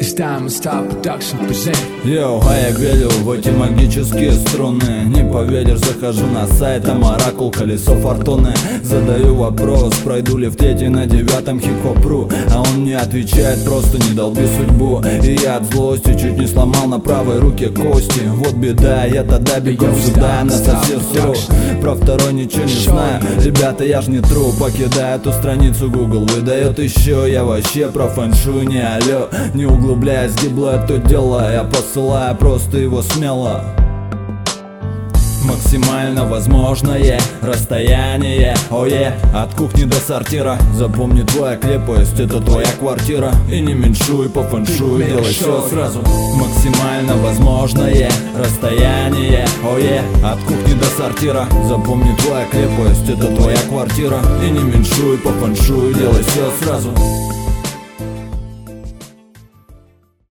It's Diamond Star Production present. Йоу, а я грелю в эти магические струны. Не поверишь, захожу на сайт, там оракул, колесо фортуны. Задаю вопрос, пройду ли в третий на 9-м хип-хоп.ру. А он мне отвечает, просто не долби судьбу. И я от злости чуть не сломал на правой руке кости. Вот беда, я тогда бегу сюда, на совсем сру. Про второй ничего не знаю, ребята, я ж не тру. Покидаю эту страницу, Google выдает еще. Я вообще про фэншуй не алё. Не углубляясь, гибло это дело, я посылаю просто его смело. Максимально возможное расстояние, ое, от кухни до сортира. Запомни, твоя крепость — это твоя квартира. И не меньшуй по фэншуй, делай все сразу. Максимально возможное расстояние, ое, от кухни до сортира. Запомни, твоя крепость — это твоя квартира. И не меньшуй по фэншуй, делай все сразу.